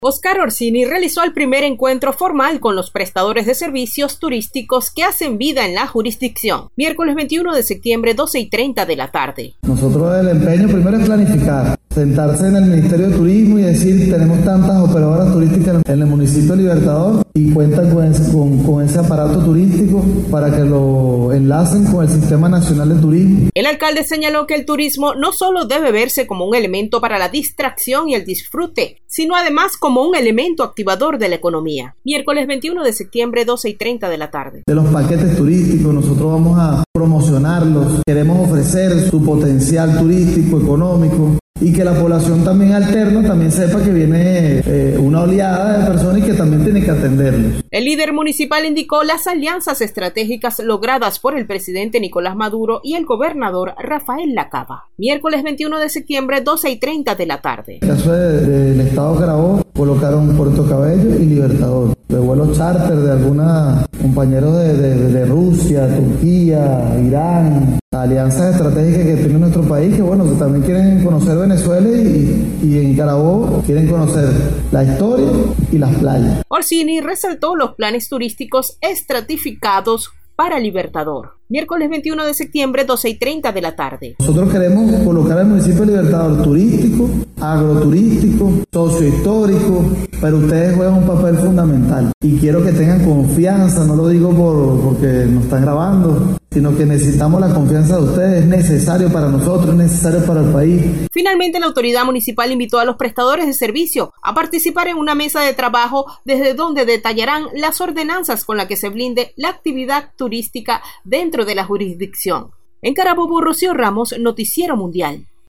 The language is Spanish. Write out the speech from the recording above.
Oscar Orsini realizó el primer encuentro formal con los prestadores de servicios turísticos que hacen vida en la jurisdicción. Miércoles 21 de septiembre, 12:30 de la tarde. Nosotros el empeño primero es planificar, sentarse en el Ministerio de Turismo y decir, tenemos tantas operadoras turísticas en el municipio de Libertador y cuentan con ese aparato turístico para que lo enlacen con el Sistema Nacional de Turismo. El alcalde señaló que el turismo no solo debe verse como un elemento para la distracción y el disfrute, sino además como un elemento activador de la economía. Miércoles 21 de septiembre, 12:30 de la tarde. De los paquetes turísticos, nosotros vamos a promocionarlos, queremos ofrecer su potencial turístico, económico, y que la población también alterna también sepa que viene una oleada de personas y que también tiene que atenderlos. El líder municipal indicó las alianzas estratégicas logradas por el presidente Nicolás Maduro y el gobernador Rafael Lacaba. Miércoles 21 de septiembre, 12:30 de la tarde. En el caso del estado Carabobo, colocaron Puerto Cabello y Libertador. De vuelos charter de algunos compañeros de Rusia, Turquía, Irán, alianzas estratégicas que tiene nuestro país, que bueno, que también quieren conocer Venezuela y en Carabobo quieren conocer la historia y las playas. Orsini resaltó los planes turísticos estratificados para Libertador. Miércoles 21 de septiembre, 12:30 de la tarde. Nosotros queremos colocar al municipio de Libertador turístico, agroturístico, sociohistórico, pero ustedes juegan un papel fundamental. Y quiero que tengan confianza, no lo digo porque nos están grabando, sino que necesitamos la confianza de ustedes, es necesario para nosotros, es necesario para el país. Finalmente, la autoridad municipal invitó a los prestadores de servicio a participar en una mesa de trabajo desde donde detallarán las ordenanzas con las que se blinde la actividad turística dentro de la jurisdicción. En Carabobo, Rocío Ramos, Noticiero Mundial.